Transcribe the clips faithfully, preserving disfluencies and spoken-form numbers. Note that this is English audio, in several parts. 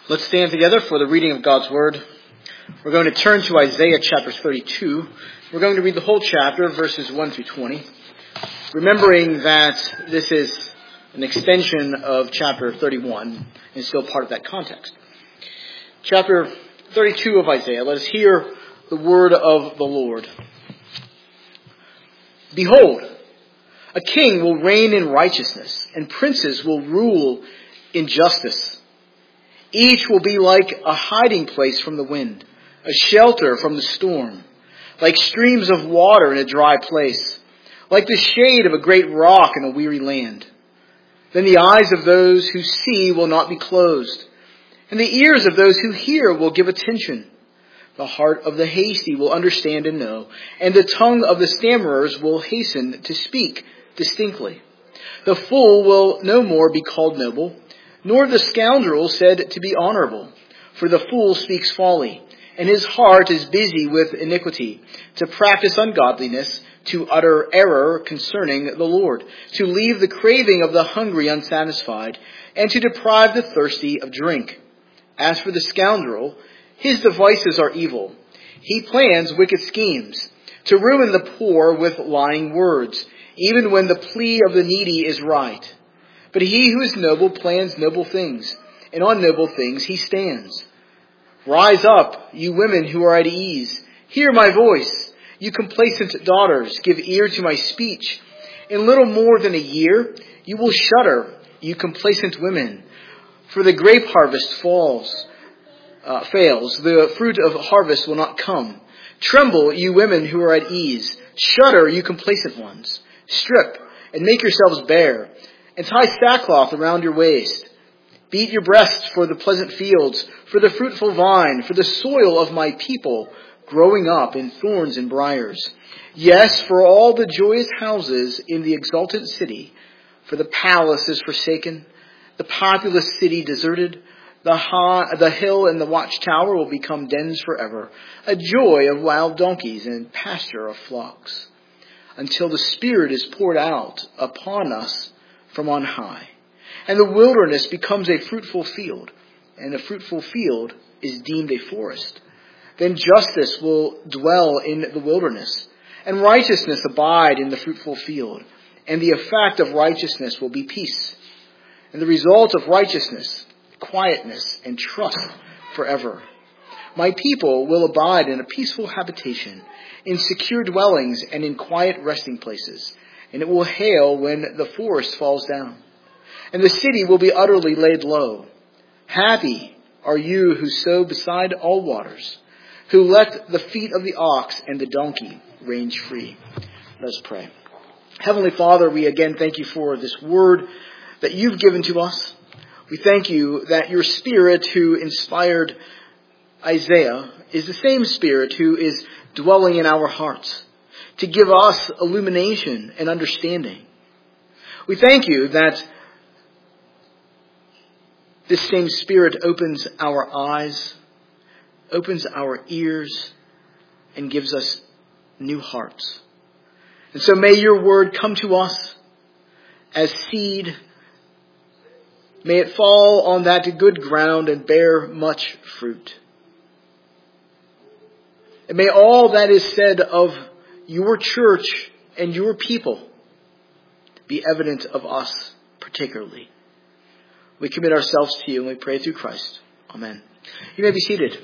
Let's stand together for the reading of God's Word. We're going to turn to Isaiah chapter thirty-two. We're going to read the whole chapter, verses one through twenty, remembering that this is an extension of chapter thirty-one and still part of that context. Chapter thirty-two of Isaiah, let us hear the word of the Lord. Behold, a king will reign in righteousness, and princes will rule in justice. Each will be like a hiding place from the wind, a shelter from the storm, like streams of water in a dry place, like the shade of a great rock in a weary land. Then the eyes of those who see will not be closed, and the ears of those who hear will give attention. The heart of the hasty will understand and know, and the tongue of the stammerers will hasten to speak distinctly. The fool will no more be called noble, nor the scoundrel said to be honorable. For the fool speaks folly, and his heart is busy with iniquity, to practice ungodliness, to utter error concerning the Lord, to leave the craving of the hungry unsatisfied, and to deprive the thirsty of drink. As for the scoundrel, his devices are evil. He plans wicked schemes, to ruin the poor with lying words, even when the plea of the needy is right. But he who is noble plans noble things, and on noble things he stands. Rise up, you women who are at ease. Hear my voice. You complacent daughters, give ear to my speech. In little more than a year, you will shudder, you complacent women. For the grape harvest falls, uh, fails. The fruit of harvest will not come. Tremble, you women who are at ease. Shudder, you complacent ones. Strip and make yourselves bare, and tie sackcloth around your waist. Beat your breasts for the pleasant fields, for the fruitful vine, for the soil of my people, growing up in thorns and briars. Yes, for all the joyous houses in the exalted city, for the palace is forsaken, the populous city deserted, the, high, the hill and the watchtower will become dens forever, a joy of wild donkeys and pasture of flocks, until the Spirit is poured out upon us from on high, and the wilderness becomes a fruitful field, and a fruitful field is deemed a forest. Then justice will dwell in the wilderness, and righteousness abide in the fruitful field, and the effect of righteousness will be peace, and the result of righteousness, quietness, and trust forever. My people will abide in a peaceful habitation, in secure dwellings, and in quiet resting places. And it will hail when the forest falls down, and the city will be utterly laid low. Happy are you who sow beside all waters, who let the feet of the ox and the donkey range free. Let us pray. Heavenly Father, we again thank you for this word that you've given to us. We thank you that your Spirit who inspired Isaiah is the same Spirit who is dwelling in our hearts, to give us illumination and understanding. We thank you that this same Spirit opens our eyes, opens our ears, and gives us new hearts. And so may your word come to us as seed. May it fall on that good ground and bear much fruit. And may all that is said of your church and your people be evident of us particularly. We commit ourselves to you and we pray through Christ. Amen. You may be seated.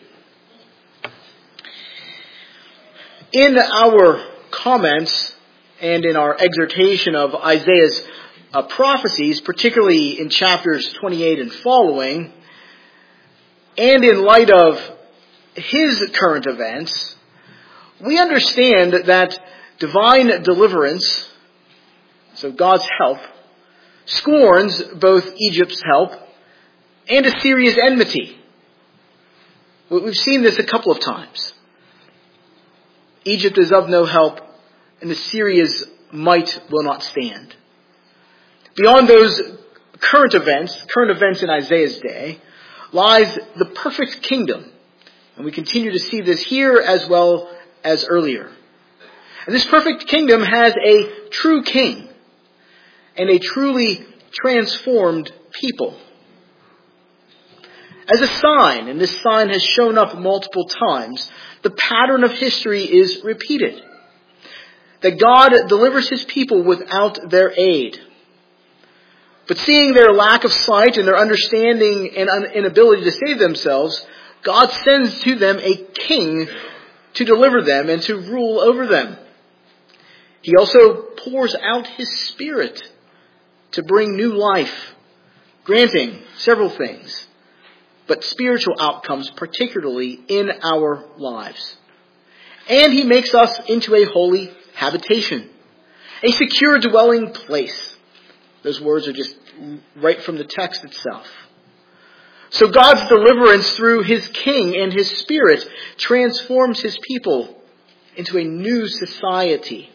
In our comments and in our exhortation of Isaiah's uh, prophecies, particularly in chapters twenty-eight and following, and in light of his current events, we understand that divine deliverance, so God's help, scorns both Egypt's help and Assyria's enmity. We've seen this a couple of times. Egypt is of no help, and Assyria's might will not stand. Beyond those current events, current events in Isaiah's day, lies the perfect kingdom. And we continue to see this here as well as earlier. And this perfect kingdom has a true king and a truly transformed people. as a sign, and this sign has shown up multiple times, the pattern of history is repeated. That God delivers his people without their aid. But seeing their lack of sight and their understanding and inability to save themselves, God sends to them a king to deliver them and to rule over them. He also pours out his Spirit to bring new life, granting several things, but spiritual outcomes, particularly in our lives. And he makes us into a holy habitation, a secure dwelling place. Those words are just right from the text itself. So God's deliverance through his King and his Spirit transforms his people into a new society.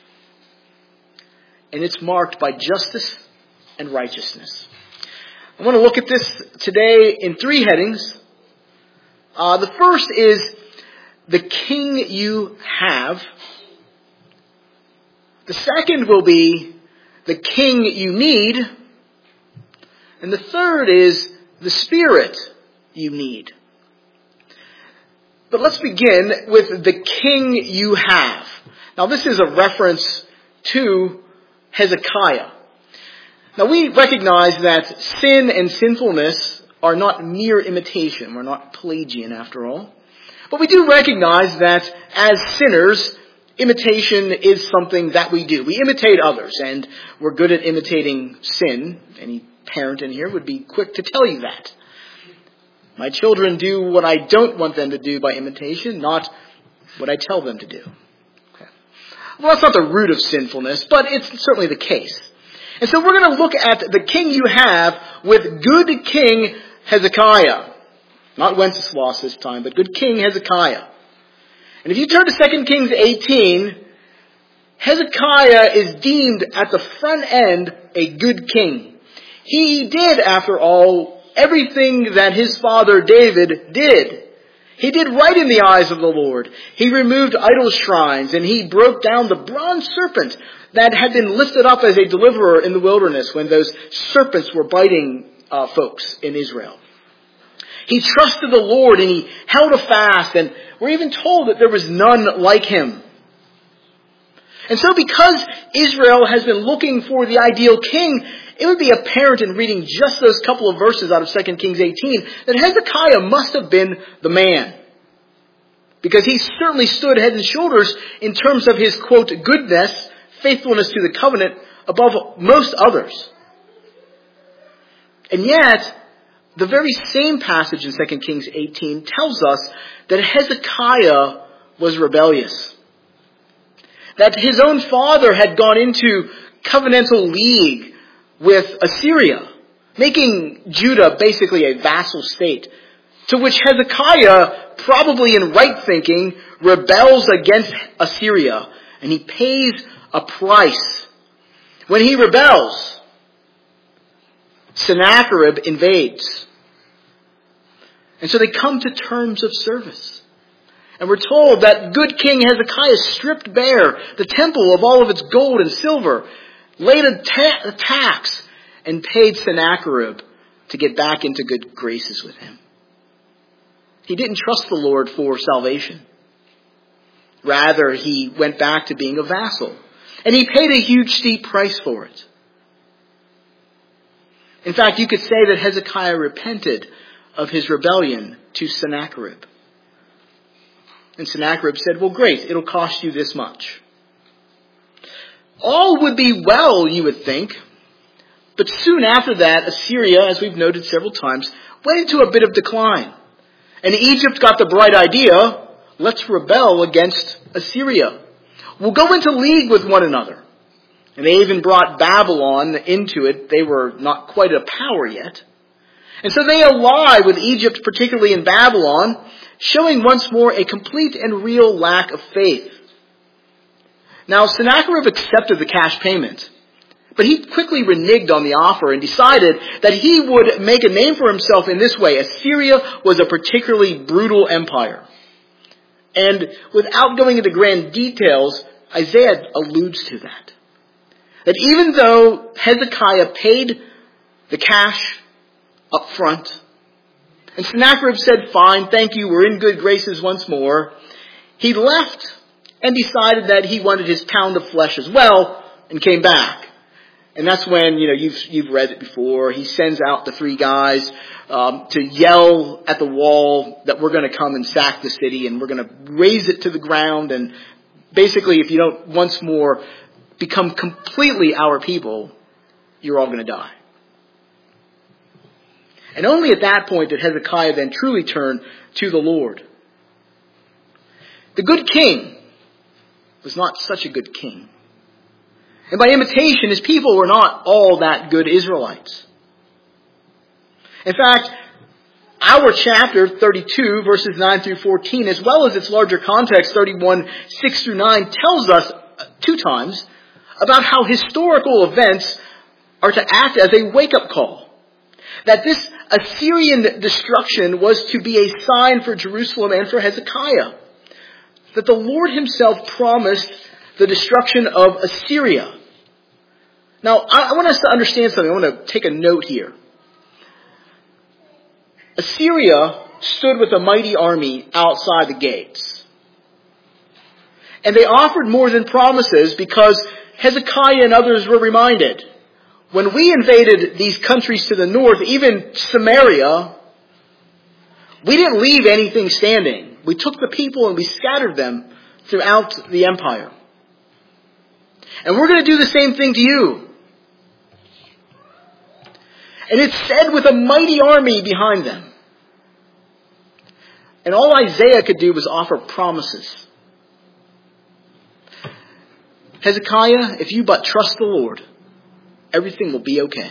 And it's marked by justice and righteousness. I want to look at this today in three headings. Uh, the first is the king you have. The second will be the king you need. And the third is the Spirit you need. But let's begin with the king you have. Now this is a reference to Hezekiah. Now we recognize that sin and sinfulness are not mere imitation. We're not Pelagian after all. But we do recognize that as sinners, imitation is something that we do. We imitate others, and we're good at imitating sin. Any parent in here would be quick to tell you that. My children do what I don't want them to do by imitation, not what I tell them to do. Okay. Well, that's not the root of sinfulness, but it's certainly the case. And so we're going to look at the king you have with good King Hezekiah. Not Wenceslas this time, but good King Hezekiah. And if you turn to Second Kings eighteen, Hezekiah is deemed at the front end a good king. He did, after all, everything that his father David did. He did right in the eyes of the Lord. He removed idol shrines, and he broke down the bronze serpent that had been lifted up as a deliverer in the wilderness when those serpents were biting uh, folks in Israel. He trusted the Lord and he held a fast, and we're even told that there was none like him. And so because Israel has been looking for the ideal king, it would be apparent in reading just those couple of verses out of Second Kings eighteen that Hezekiah must have been the man. Because he certainly stood head and shoulders in terms of his, quote, goodness, faithfulness to the covenant above most others. And yet, the very same passage in Second Kings eighteen tells us that Hezekiah was rebellious. That his own father had gone into covenantal league with Assyria, making Judah basically a vassal state, to which Hezekiah, probably in right thinking, rebels against Assyria, and he pays a price. When he rebels, Sennacherib invades. And so they come to terms of service. And we're told that good King Hezekiah stripped bare the temple of all of its gold and silver, laid a, ta- a tax, and paid Sennacherib to get back into good graces with him. He didn't trust the Lord for salvation. Rather, he went back to being a vassal. And he paid a huge steep price for it. In fact, you could say that Hezekiah repented of his rebellion to Sennacherib. And Sennacherib said, well, great, it'll cost you this much. All would be well, you would think. But soon after that, Assyria, as we've noted several times, went into a bit of decline. And Egypt got the bright idea, let's rebel against Assyria. We'll go into league with one another. And they even brought Babylon into it. They were not quite a power yet. And so they ally with Egypt, particularly in Babylon, showing once more a complete and real lack of faith. Now, Sennacherib accepted the cash payment, but he quickly reneged on the offer and decided that he would make a name for himself in this way. Assyria was a particularly brutal empire. And without going into grand details, Isaiah alludes to that. That even though Hezekiah paid the cash up front, And Sennacherib said, fine, thank you, we're in good graces once more. He left and decided that he wanted his pound of flesh as well and came back. And that's when, you know, you've, you've read it before. He sends out the three guys um, to yell at the wall that we're going to come and sack the city and we're going to raise it to the ground. And basically, if you don't once more become completely our people, you're all going to die. And only at that point did Hezekiah then truly turn to the Lord. The good king was not such a good king. And by imitation, his people were not all that good Israelites. In fact, our chapter thirty-two, verses nine through fourteen, as well as its larger context, thirty-one, six through nine, tells us two times about how historical events are to act as a wake-up call. That this Assyrian destruction was to be a sign for Jerusalem and for Hezekiah. That the Lord himself promised the destruction of Assyria. Now, I want us to understand something. I want to take a note here. Assyria stood with a mighty army outside the gates. And they offered more than promises because Hezekiah and others were reminded, when we invaded these countries to the north, even Samaria, we didn't leave anything standing. We took the people and we scattered them throughout the empire. And we're going to do the same thing to you. And it's said with a mighty army behind them. And all Isaiah could do was offer promises. Hezekiah, if you but trust the Lord, everything will be okay.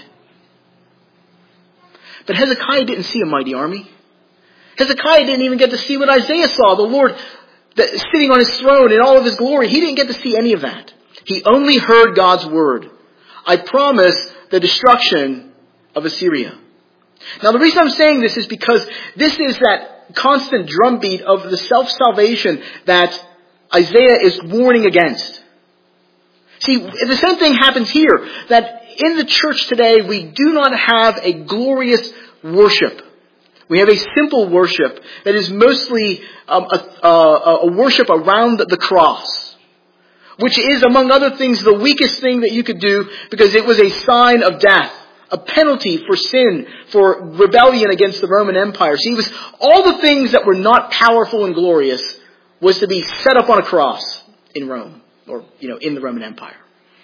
But Hezekiah didn't see a mighty army. Hezekiah didn't even get to see what Isaiah saw, the Lord sitting on his throne in all of his glory. He didn't get to see any of that. He only heard God's word. I promise the destruction of Assyria. Now the reason I'm saying this is because this is that constant drumbeat of the self-salvation that Isaiah is warning against. See, the same thing happens here, that in the church today we do not have a glorious worship. We have a simple worship that is mostly um, a, a, a worship around the cross, which is, among other things, the weakest thing that you could do because it was a sign of death, a penalty for sin, for rebellion against the Roman Empire. See, it was all the things that were not powerful and glorious was to be set up on a cross in Rome, or, you know, in the Roman Empire.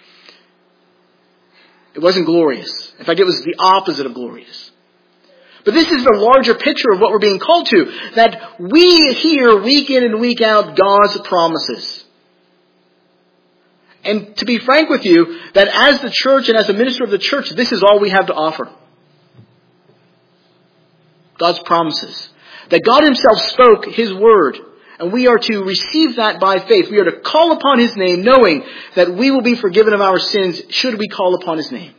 It wasn't glorious. In fact, it was the opposite of glorious. But this is the larger picture of what we're being called to, that we hear week in and week out God's promises. And to be frank with you, that as the church and as a minister of the church, this is all we have to offer. God's promises. That God himself spoke his word, and we are to receive that by faith. We are to call upon his name, knowing that we will be forgiven of our sins should we call upon his name.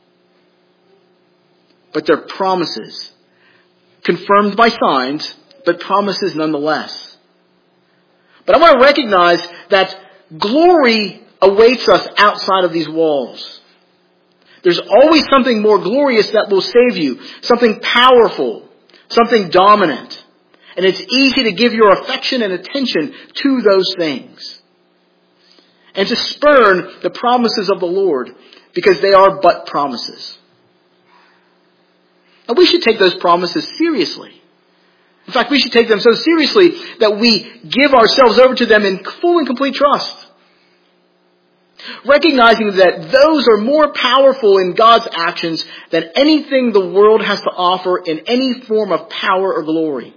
But they're promises, confirmed by signs, but promises nonetheless. But I want to recognize that glory awaits us outside of these walls. There's always something more glorious that will save you, something powerful, something dominant. And it's easy to give your affection and attention to those things. And to spurn the promises of the Lord, because they are but promises. And we should take those promises seriously. In fact, we should take them so seriously that we give ourselves over to them in full and complete trust. Recognizing that those are more powerful in God's actions than anything the world has to offer in any form of power or glory.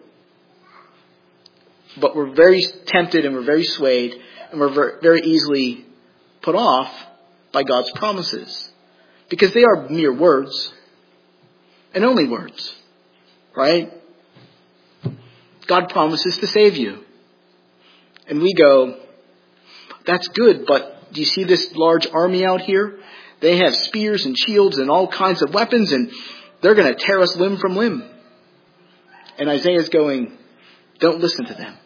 But we're very tempted and we're very swayed and we're very easily put off by God's promises. Because they are mere words. And only words. Right? God promises to save you. And we go, that's good, but do you see this large army out here? They have spears and shields and all kinds of weapons, and they're going to tear us limb from limb. And Isaiah's going, don't listen to them.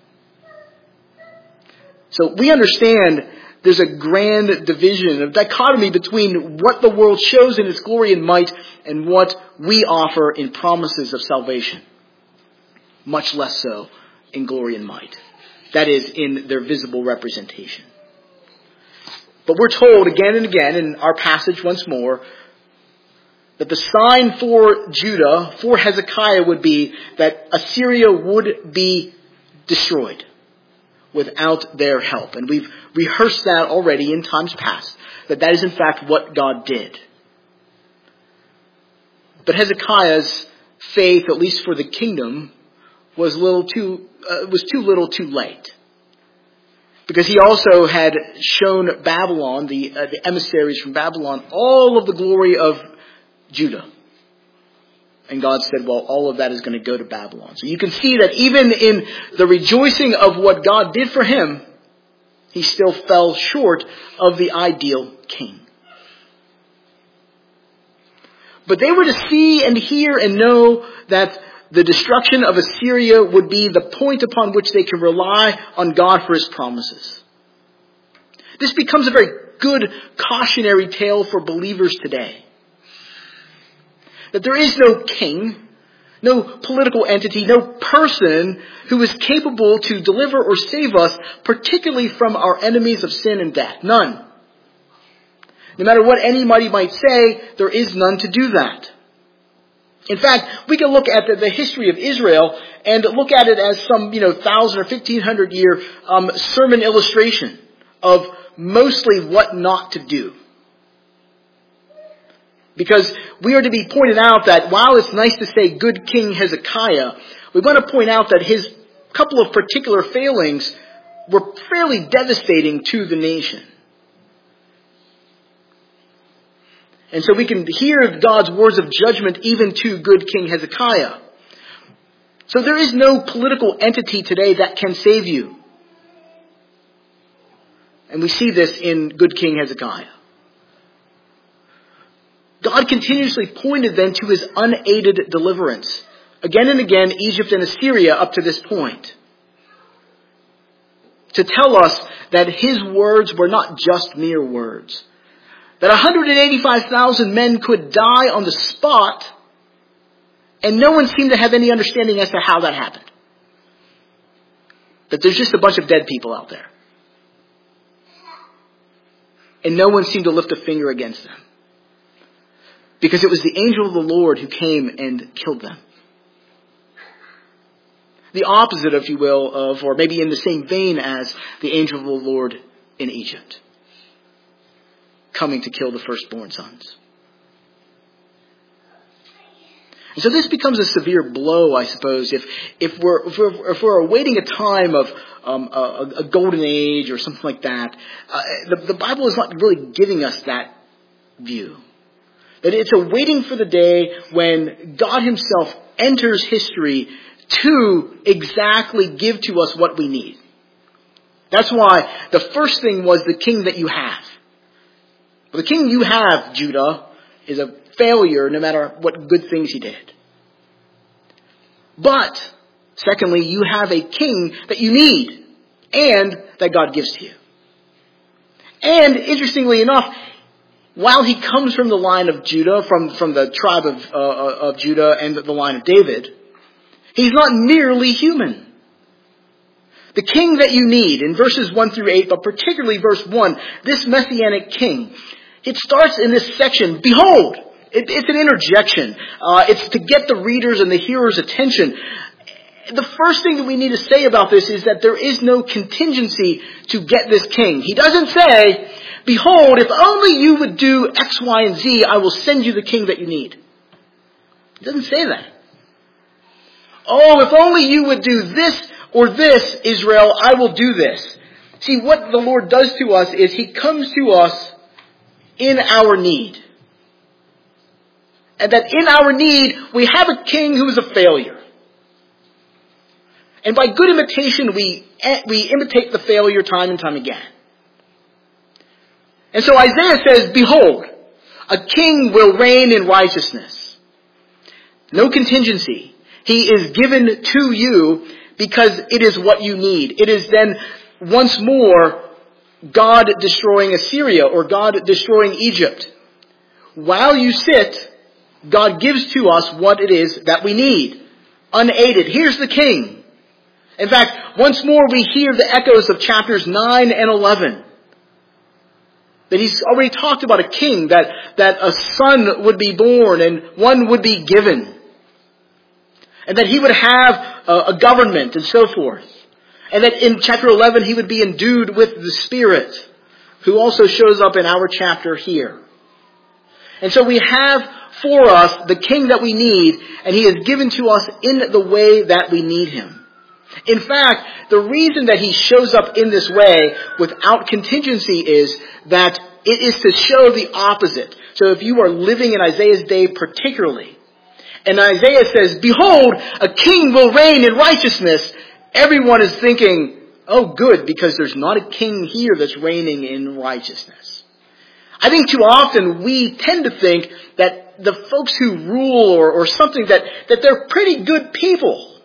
So we understand there's a grand division, a dichotomy between what the world shows in its glory and might and what we offer in promises of salvation. much less so in glory and might. That is, in their visible representation. But we're told again and again in our passage once more that the sign for Judah, for Hezekiah, would be that Assyria would be destroyed without their help. And we've rehearsed that already in times past, that that is in fact what God did. But Hezekiah's faith, at least for the kingdom, was little too uh, was too little too late. Because he also had shown Babylon, the, uh, the emissaries from Babylon, all of the glory of Judah. And God said, well, all of that is going to go to Babylon. So you can see that even in the rejoicing of what God did for him, he still fell short of the ideal king. But they were to see and hear and know that the destruction of Assyria would be the point upon which they can rely on God for his promises. This becomes a very good cautionary tale for believers today. That there is no king, no political entity, no person who is capable to deliver or save us, particularly from our enemies of sin and death. None. No matter what anybody might say, there is none to do that. In fact, we can look at the, the history of Israel and look at it as some, you know, thousand or fifteen hundred year um, sermon illustration of mostly what not to do. Because we are to be pointed out that while it's nice to say good King Hezekiah, we want to point out that his couple of particular failings were fairly devastating to the nation. And so we can hear God's words of judgment even to good King Hezekiah. So there is no political entity today that can save you. And we see this in good King Hezekiah. God continuously pointed then to his unaided deliverance. Again and again, Egypt and Assyria up to this point. To tell us that his words were not just mere words. That one hundred eighty-five thousand men could die on the spot, and no one seemed to have any understanding as to how that happened. That there's just a bunch of dead people out there. And no one seemed to lift a finger against them. Because it was the angel of the Lord who came and killed them. The opposite, if you will, of, or maybe in the same vein as the angel of the Lord in Egypt, coming to kill the firstborn sons. And so this becomes a severe blow, I suppose, if if we're if we're, if we're awaiting a time of um, a, a golden age or something like that. Uh, the, the Bible is not really giving us that view. That it's a waiting for the day when God himself enters history to exactly give to us what we need. That's why the first thing was the king that you have. Well, the king you have, Judah, is a failure no matter what good things he did. But, secondly, you have a king that you need and that God gives to you. And, interestingly enough, while he comes from the line of Judah, from, from the tribe of, uh, of Judah and the line of David, he's not merely human. The king that you need, in verses one through eight, but particularly verse one, this messianic king, it starts in this section, behold, it, it's an interjection. Uh, it's to get the readers and the hearers' attention. The first thing that we need to say about this is that there is no contingency to get this king. He doesn't say, behold, if only you would do X, Y, and Z, I will send you the king that you need. He doesn't say that. Oh, if only you would do this or this, Israel, I will do this. See, what the Lord does to us is he comes to us in our need. And that in our need, we have a king who is a failure. And by good imitation, we, we imitate the failure time and time again. And so Isaiah says, behold, a king will reign in righteousness. No contingency. He is given to you because it is what you need. It is then once more God destroying Assyria or God destroying Egypt. While you sit, God gives to us what it is that we need. unaided. Here's the king. In fact, once more we hear the echoes of chapters nine and eleven. That he's already talked about a king, that, that a son would be born and one would be given. And that he would have a, a government and so forth. And that in chapter eleven he would be endued with the Spirit, who also shows up in our chapter here. And so we have for us the king that we need, and he is given to us in the way that we need him. In fact, the reason that he shows up in this way without contingency is that it is to show the opposite. So if you are living in Isaiah's day particularly, and Isaiah says, behold, a king will reign in righteousness, everyone is thinking, oh good, because there's not a king here that's reigning in righteousness. I think too often we tend to think that the folks who rule or, or something, that, that they're pretty good people.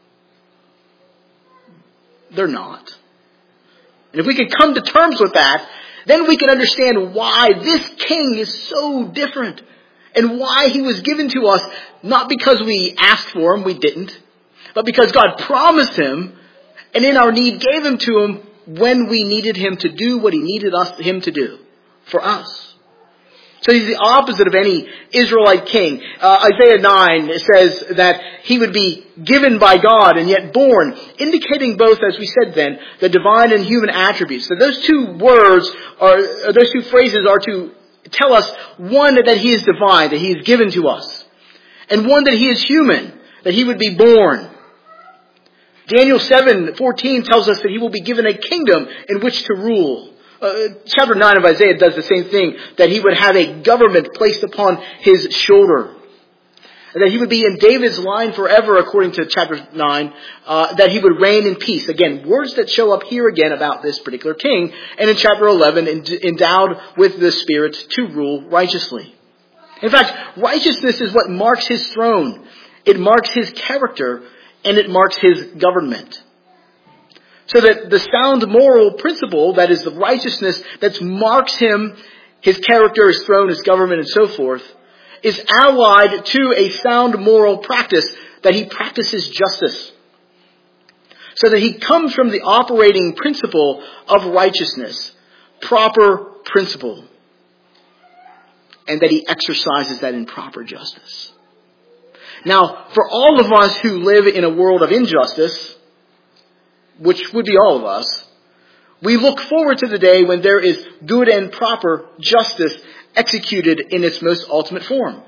They're not. And if we can come to terms with that, then we can understand why this king is so different. And why he was given to us, not because we asked for him, we didn't. But because God promised him, and in our need gave him to him when we needed him to do what he needed us him to do for us. So he's the opposite of any Israelite king. Uh, Isaiah nine says that he would be given by God and yet born, indicating both, as we said then, the divine and human attributes. So those two words, are, those two phrases are to tell us, one, that he is divine, that he is given to us. And one, that he is human, that he would be born. Daniel seven fourteen tells us that he will be given a kingdom in which to rule. Uh, chapter nine of Isaiah does the same thing, that he would have a government placed upon his shoulder. And that he would be in David's line forever, according to chapter nine, uh, that he would reign in peace. Again, words that show up here again about this particular king. And in chapter eleven, endowed with the Spirit to rule righteously. In fact, righteousness is what marks his throne. It marks his character, and it marks his government. So that the sound moral principle, that is the righteousness that marks him, his character, his throne, his government, and so forth, is allied to a sound moral practice, that he practices justice. So that he comes from the operating principle of righteousness, proper principle, and that he exercises that in proper justice. Now, for all of us who live in a world of injustice, which would be all of us, we look forward to the day when there is good and proper justice executed in its most ultimate form.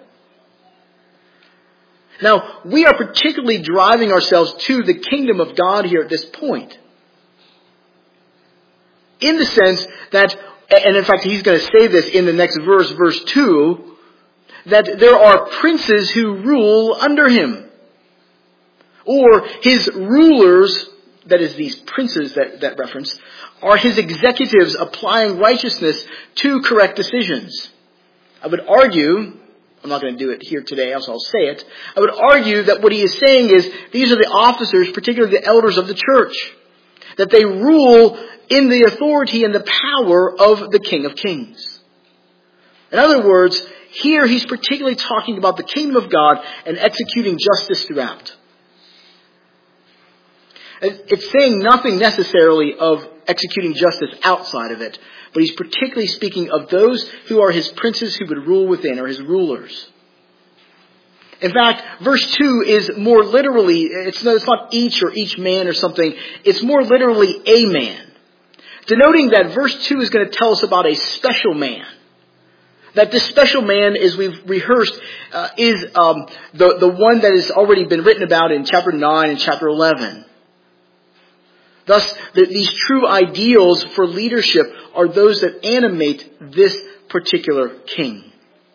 Now, we are particularly driving ourselves to the kingdom of God here at this point. In the sense that, and in fact he's going to say this in the next verse, verse two, that there are princes who rule under him. Or his rulers, that is these princes that, that reference, are his executives applying righteousness to correct decisions. I would argue, I'm not going to do it here today, else I'll say it. I would argue that what he is saying is, these are the officers, particularly the elders of the church, that they rule in the authority and the power of the King of Kings. In other words, here he's particularly talking about the kingdom of God and executing justice throughout. It's saying nothing necessarily of executing justice outside of it, but he's particularly speaking of those who are his princes who would rule within, or his rulers. In fact, verse two is more literally, it's not, it's not each or each man or something, it's more literally a man. Denoting that verse two is going to tell us about a special man. That this special man, as we've rehearsed, uh, is um, the, the one that has already been written about in chapter nine and chapter eleven. Thus, the, these true ideals for leadership are those that animate this particular king.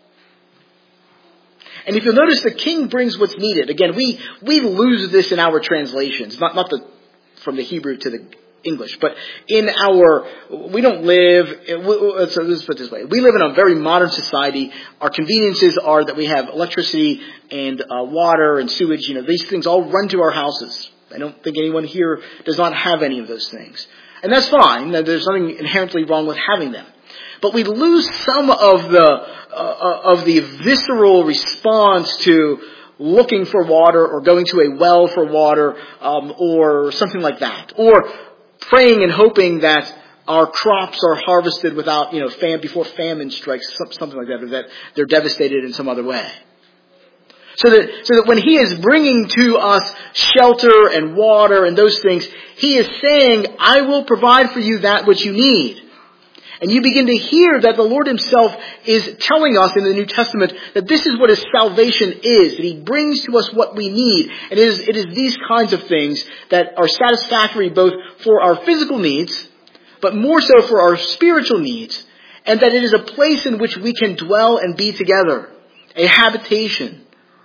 And if you'll notice, the king brings what's needed. Again, we, we lose this in our translations, not, not the, from the Hebrew to the English, but in our, we don't live, let's, let's put it this way, we live in a very modern society. Our conveniences are that we have electricity and uh, water and sewage. You know, these things all run to our houses. I don't think anyone here does not have any of those things. And that's fine. There's nothing inherently wrong with having them. But we lose some of the uh, of the visceral response to looking for water or going to a well for water um, or something like that. Or praying and hoping that our crops are harvested without, you know, fam- before famine strikes, something like that, or that they're devastated in some other way. So that, so that when he is bringing to us shelter and water and those things, he is saying, I will provide for you that which you need. And you begin to hear that the Lord himself is telling us in the New Testament that this is what his salvation is, that he brings to us what we need. And it is, it is these kinds of things that are satisfactory both for our physical needs, but more so for our spiritual needs, and that it is a place in which we can dwell and be together, a habitation.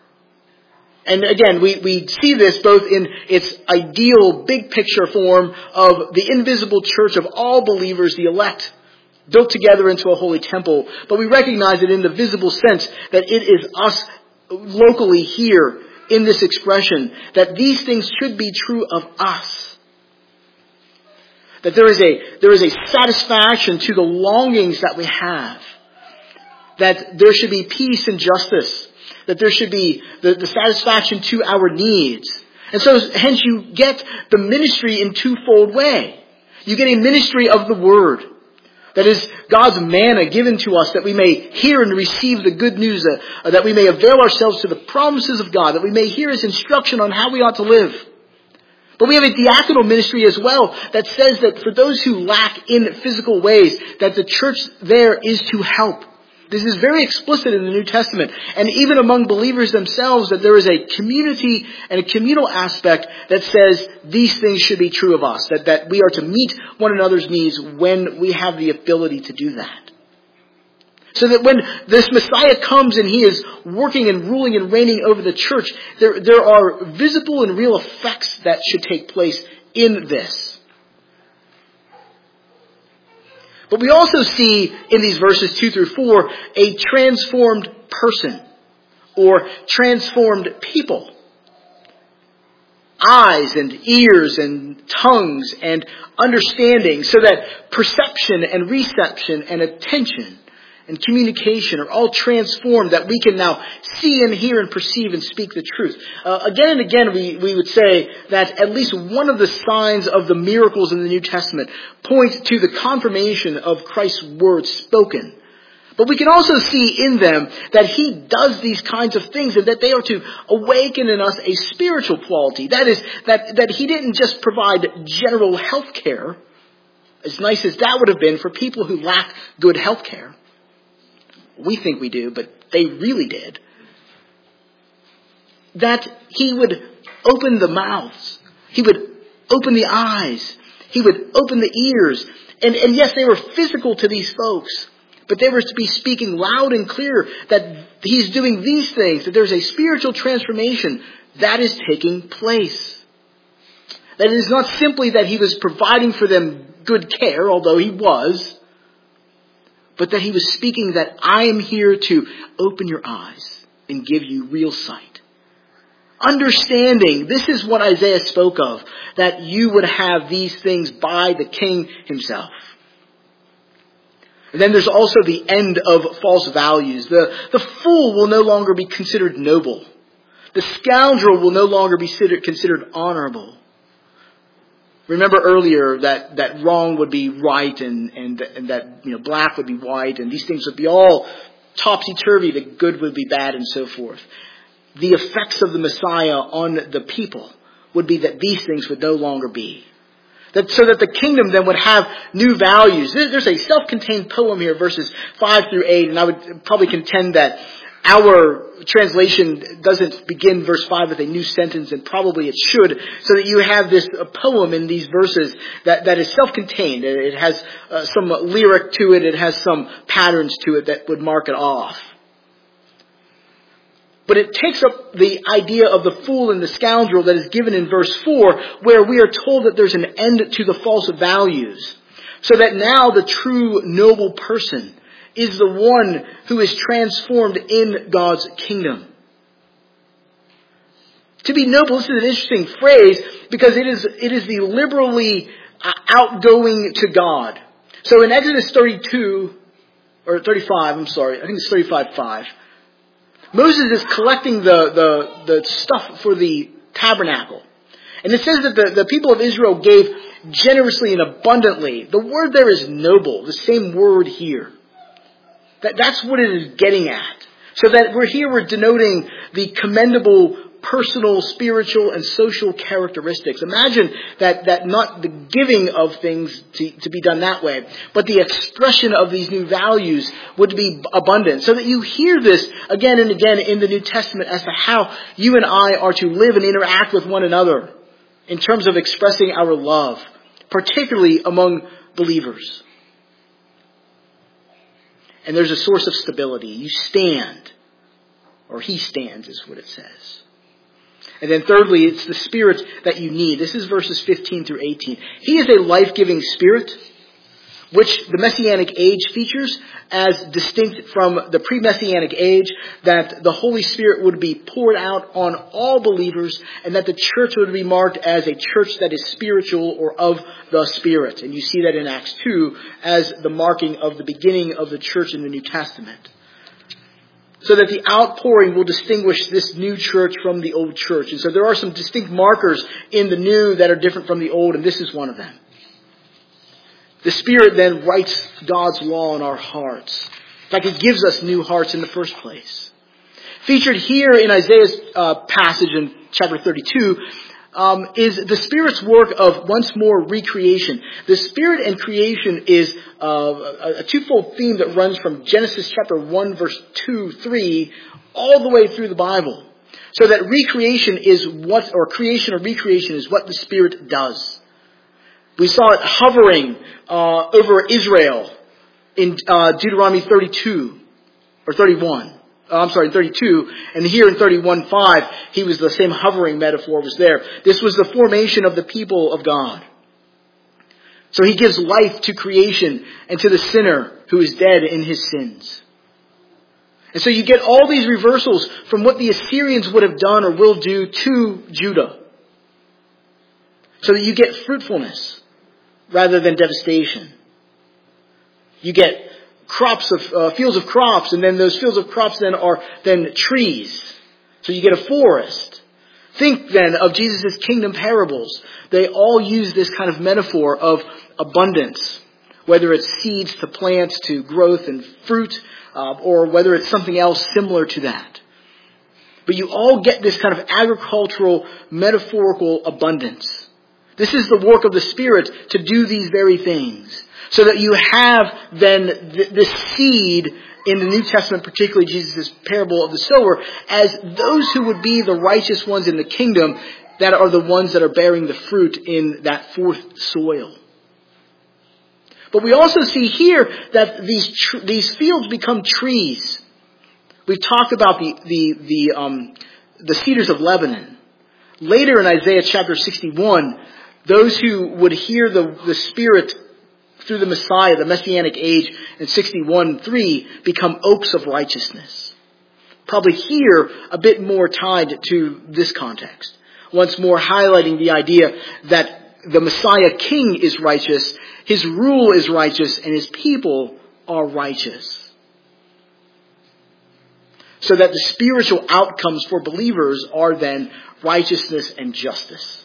And again, we, we see this both in its ideal big picture form of the invisible church of all believers, the elect, built together into a holy temple. But we recognize it in the visible sense that it is us locally here in this expression, that these things should be true of us. That there is a, there is a satisfaction to the longings that we have. That there should be peace and justice. That there should be the, the satisfaction to our needs. And so hence you get the ministry in twofold way. You get a ministry of the Word. That is God's manna given to us that we may hear and receive the good news, uh, that we may avail ourselves to the promises of God, that we may hear his instruction on how we ought to live. But we have a diaconal ministry as well that says that for those who lack in physical ways, that the church there is to help. This is very explicit in the New Testament. And even among believers themselves, that there is a community and a communal aspect that says these things should be true of us. That, that we are to meet one another's needs when we have the ability to do that. So that when this Messiah comes and he is working and ruling and reigning over the church, there, there are visible and real effects that should take place in this. But we also see in these verses two through four a transformed person or transformed people. Eyes and ears and tongues and understanding, so that perception and reception and attention and communication are all transformed, that we can now see and hear and perceive and speak the truth. Uh, again and again we, we would say that at least one of the signs of the miracles in the New Testament points to the confirmation of Christ's words spoken. But we can also see in them that he does these kinds of things and that they are to awaken in us a spiritual quality. That is, that, that he didn't just provide general health care, as nice as that would have been for people who lack good health care. We think we do, but they really did. That he would open the mouths. He would open the eyes. He would open the ears. And, and yes, they were physical to these folks. But they were to be speaking loud and clear that he's doing these things. That there's a spiritual transformation that is taking place. That it is not simply that he was providing for them good care, although he was. But that he was speaking that I am here to open your eyes and give you real sight. Understanding, this is what Isaiah spoke of, that you would have these things by the King himself. And then there's also the end of false values. The, the fool will no longer be considered noble. The scoundrel will no longer be considered, considered honorable. Remember earlier that, that wrong would be right and, and, and that, you know, black would be white and these things would be all topsy-turvy, that good would be bad and so forth. The effects of the Messiah on the people would be that these things would no longer be. That, so that the kingdom then would have new values. There's a self-contained poem here, verses five through eight, and I would probably contend that our translation doesn't begin verse five with a new sentence, and probably it should, so that you have this poem in these verses that, that is self-contained. It has uh, some lyric to it. It has some patterns to it that would mark it off. But it takes up the idea of the fool and the scoundrel that is given in verse four, where we are told that there's an end to the false values. So that now the true noble person is the one who is transformed in God's kingdom. To be noble, this is an interesting phrase because it is, it is the liberally uh, outgoing to God. So in Exodus thirty-two, or thirty-five, I'm sorry, I think it's thirty-five five. Moses is collecting the, the, the stuff for the tabernacle. And it says that the, the people of Israel gave generously and abundantly. The word there is noble, the same word here. That, that's what it is getting at. So that we're here, we're denoting the commendable personal, spiritual, and social characteristics. Imagine that, that not the giving of things to, to be done that way, but the expression of these new values would be abundant. So that you hear this again and again in the New Testament as to how you and I are to live and interact with one another in terms of expressing our love, particularly among believers. And there's a source of stability. You stand, or he stands is what it says. And then thirdly, it's the Spirit that you need. This is verses fifteen through eighteen. He is a life-giving Spirit, which the Messianic age features as distinct from the pre-Messianic age, that the Holy Spirit would be poured out on all believers, and that the church would be marked as a church that is spiritual or of the Spirit. And you see that in Acts two as the marking of the beginning of the church in the New Testament. So that the outpouring will distinguish this new church from the old church. And so there are some distinct markers in the new that are different from the old, and this is one of them. The Spirit then writes God's law in our hearts. In fact, it gives us new hearts in the first place. Featured here in Isaiah's uh, passage in chapter thirty-two um, is the Spirit's work of once more recreation. The Spirit and creation is uh, a, a twofold theme that runs from Genesis chapter one, verse two, three, all the way through the Bible. So that recreation is what, or creation or recreation is what the Spirit does. We saw it hovering uh, over Israel in uh, Deuteronomy thirty-two, or thirty-one. I'm sorry, thirty-two, and here in thirty-one five, he was the same hovering metaphor was there. This was the formation of the people of God. So he gives life to creation and to the sinner who is dead in his sins. And so you get all these reversals from what the Assyrians would have done or will do to Judah. So that you get fruitfulness rather than devastation. You get crops of uh, fields of crops, and then those fields of crops then are then trees. So you get a forest. Think then of Jesus' kingdom parables. They all use this kind of metaphor of abundance, whether it's seeds to plants to growth and fruit, uh, or whether it's something else similar to that. But you all get this kind of agricultural, metaphorical abundance. This is the work of the Spirit to do these very things. So that you have then th- this seed in the New Testament, particularly Jesus' parable of the sower, as those who would be the righteous ones in the kingdom that are the ones that are bearing the fruit in that fourth soil. But we also see here that these tr- these fields become trees. We've talked about the the the um, the cedars of Lebanon. Later in Isaiah chapter sixty-one, those who would hear the, the Spirit through the Messiah, the Messianic age, in sixty-one three, become oaks of righteousness. Probably here a bit more tied to this context. Once more highlighting the idea that the Messiah King is righteous, his rule is righteous, and his people are righteous. So that the spiritual outcomes for believers are then righteousness and justice.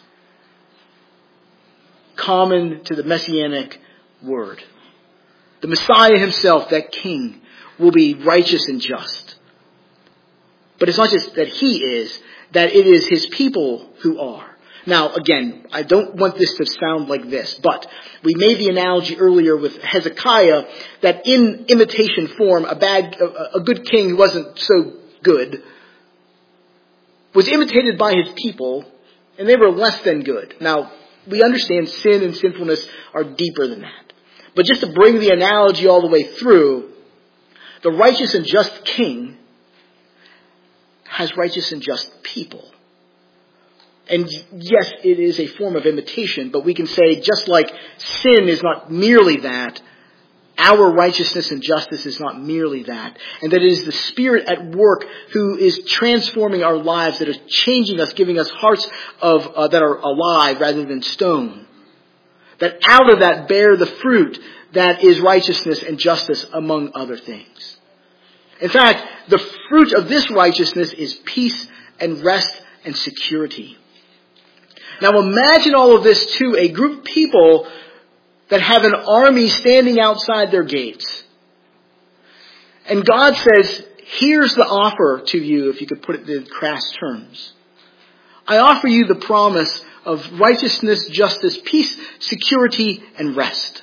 Common to the Messianic word. The Messiah himself, that King, will be righteous and just. But it's not just that he is, that it is his people who are. Now, again, I don't want this to sound like this, but we made the analogy earlier with Hezekiah that in imitation form, a bad, a, a good king who wasn't so good was imitated by his people, and they were less than good. Now, we understand sin and sinfulness are deeper than that. But just to bring the analogy all the way through, the righteous and just king has righteous and just people. And yes, it is a form of imitation, but we can say just like sin is not merely that, our righteousness and justice is not merely that. And that it is the Spirit at work who is transforming our lives, that is changing us, giving us hearts of uh, that are alive rather than stone. That out of that bear the fruit that is righteousness and justice among other things. In fact, the fruit of this righteousness is peace and rest and security. Now imagine all of this to a group of people that have an army standing outside their gates. And God says, here's the offer to you, if you could put it in crass terms. I offer you the promise of righteousness, justice, peace, security, and rest.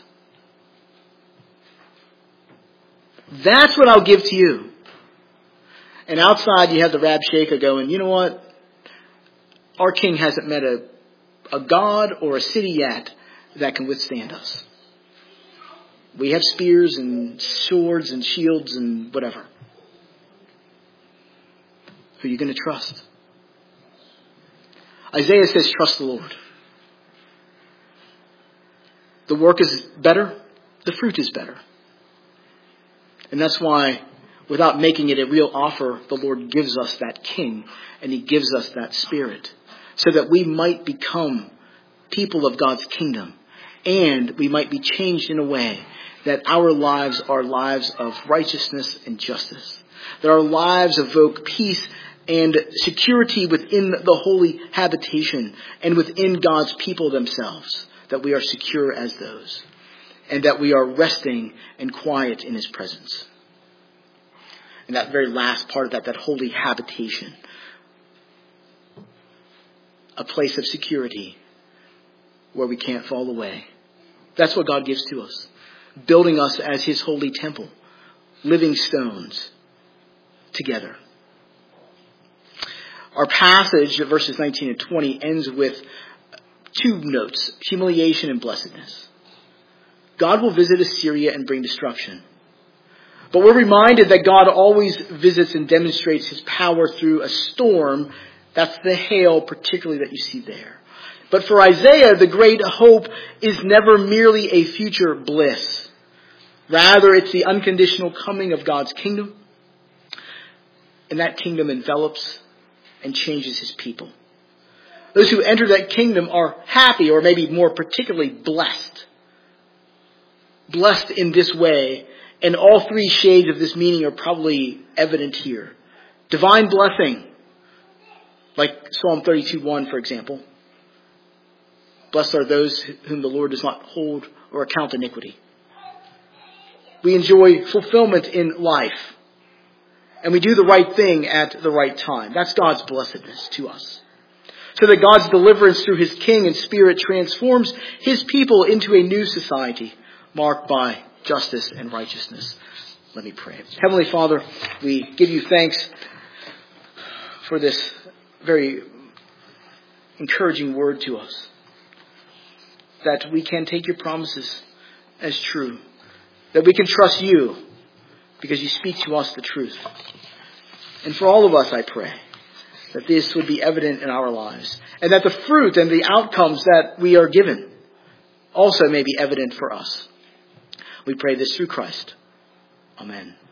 That's what I'll give to you. And outside you have the Rabshakeh going, you know what? Our king hasn't met a, a god or a city yet that can withstand us. We have spears and swords and shields and whatever. Who are you going to trust? Isaiah says, trust the Lord. The work is better. The fruit is better. And that's why, without making it a real offer, the Lord gives us that king and he gives us that spirit so that we might become people of God's kingdom and we might be changed in a way that our lives are lives of righteousness and justice. That our lives evoke peace and security within the holy habitation and within God's people themselves. That we are secure as those. And that we are resting and quiet in his presence. And that very last part of that, that holy habitation. A place of security where we can't fall away. That's what God gives to us. Building us as his holy temple. Living stones together. Our passage, verses nineteen and twenty, ends with two notes. Humiliation and blessedness. God will visit Assyria and bring destruction. But we're reminded that God always visits and demonstrates his power through a storm. That's the hail particularly that you see there. But for Isaiah, the great hope is never merely a future bliss. Rather, it's the unconditional coming of God's kingdom. And that kingdom envelops and changes his people. Those who enter that kingdom are happy, or maybe more particularly blessed. Blessed in this way. And all three shades of this meaning are probably evident here. Divine blessing. Like Psalm thirty-two one, for example. Blessed are those whom the Lord does not hold or account iniquity. We enjoy fulfillment in life. And we do the right thing at the right time. That's God's blessedness to us. So that God's deliverance through his King and Spirit transforms his people into a new society marked by justice and righteousness. Let me pray. Heavenly Father, we give you thanks for this very encouraging word to us. That we can take your promises as true. That we can trust you because you speak to us the truth. And for all of us, I pray that this would be evident in our lives. And that the fruit and the outcomes that we are given also may be evident for us. We pray this through Christ. Amen.